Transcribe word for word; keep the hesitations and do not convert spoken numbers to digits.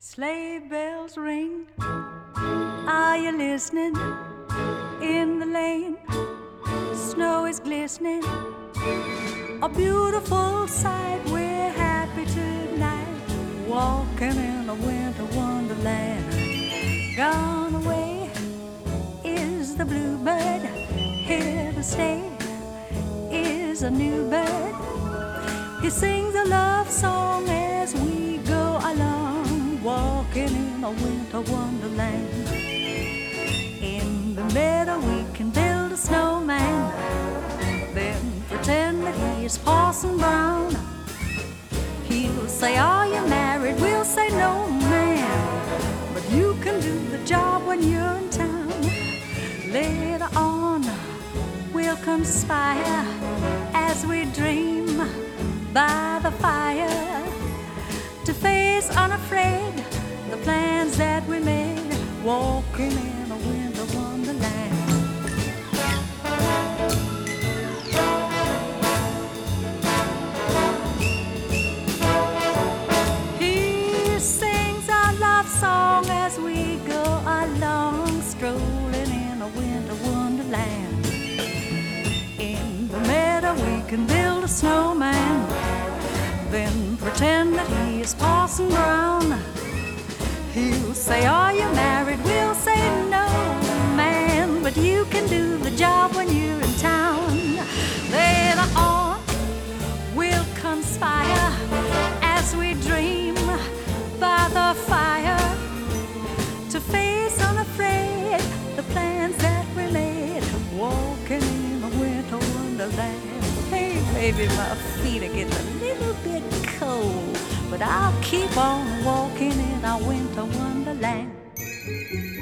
Sleigh bells ring, are you listening? In the lane, snow is glistening, a beautiful sight. We're happy tonight, walking in a winter wonderland. Gone away is the bluebird, here to stay is a new bird. He sings a love song as we go along, walking in a winter wonderland. In the meadow we can build a snowman, then pretend that he is Parson Brown. He'll say, are you married? We'll say, no, man, but you can do the job when you're in town. Later on we'll conspire as we dream by the fire, to face unafraid the plans that we made, walking in a winter wonderland. He sings our love song as we go along, strolling in a winter wonderland. In the meadow we can build a snowman, then pretend that he is Parson Brown. He'll say, are you married? We'll say, no, man, but you can do the job when you're in town. Later on we'll conspire as we dream by the fire, to face unafraid the plans that we made, walking in a winter wonderland. Hey, baby, my feet are getting a little bit cold, but I'll keep on walking in our winter wonderland.